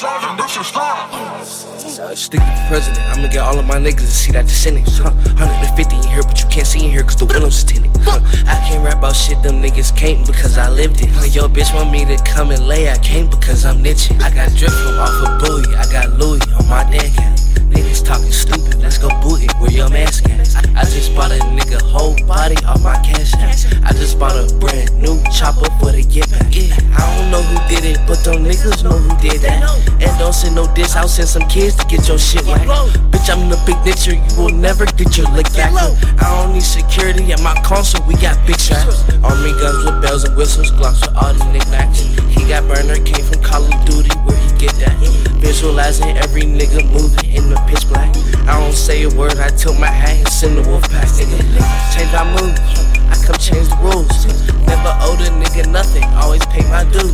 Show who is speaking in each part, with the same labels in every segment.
Speaker 1: Stick with the president, I'ma get all of my niggas to see that descendant. 150 in here, but you can't see in here cause the windows is tinted. I can't rap about shit them niggas can't because I lived it. Yo bitch want me to come and lay, I can't because I'm niching. I got drip from off a buoy, I got Louis on my dead cat. Niggas talking stupid, let's go boogie, where your mask at? I just bought a nigga whole body off my cash app. I just bought a brand new chopper for the get back. I don't know who did it, but them niggas know who did that. And don't send no diss, I'll send some kids to get your shit whacked. Bitch, I'm the big ditcher, you will never get your lick back. I don't need security at my console, we got big straps. Army guns with bells and whistles, Glocks with all these knickknacks. He got burner, came from Call of Duty, where he get that? Visualizing every nigga moving in the pitch black. I don't say a word, I tilt my hat and send the wolf pack. Nigga, change my mood, I come change the rules. Never owe the nigga nothing, always pay my dues.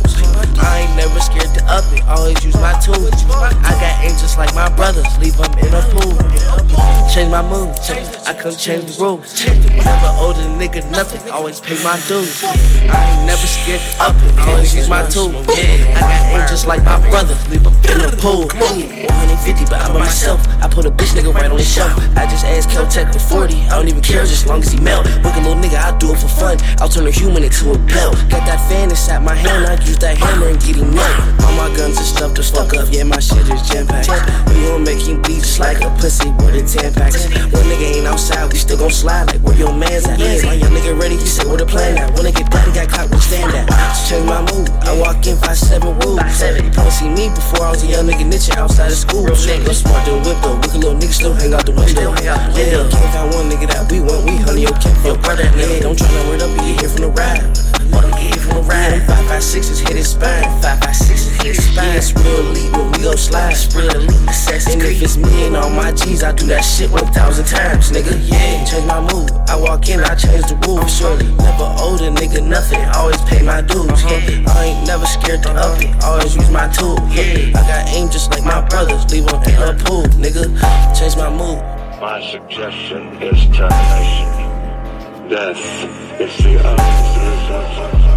Speaker 1: I ain't never scared to up it, always use my tools. I got angels like my brothers, leave them in a pool. Change my mood, I come change the rules. Never owe the nigga nothing, always pay my dues. I ain't never scared to up it, always use my tools. I got angels like my brothers, leave them in a pool. 150, but I'm by myself, I put a bitch nigga right on the shelf. I just asked Kel-Tec for 40, I don't even care just long as he melt. Look a little nigga, I do it for fun, I'll turn a human into a belt. Got that fan inside my hand, I use that hammer and get him up. All my guns are stuffed as fuck up, yeah, my shit is jam-packed. We gon' make him bleed just like a pussy with a 10 packs. When nigga ain't outside, we still gon' slide like where your man's at. My young nigga ready, he said where the plan at. When I get daddy got caught, we stand at. Change my mood, I walk in 5'7" rules. You probably see me before I was a young nigga niche outside of school. Go smart than whip though, look a little nigga still hang out the window. Yeah, can't find one nigga that we want, we honey your camp, your brother. Nigga, don't try to word up, you hear from the ride. Or them get from the ride. 5.56 hit his spine. 5.56 hit his spine. Yeah, it's real elite when we go slide. It's real elite. And if it's me and all my G's, I do that shit 1,000 times, nigga. Yeah, change my mood. I walk in, I change the rules. Surely never owe the nigga nothing. Always pay my dues. Yeah, I ain't never scared to up it. Always use my tool. Yeah, I got aim just like my brothers. Leave them in a pool, nigga. Change my mood.
Speaker 2: My suggestion is termination. Death is the answer.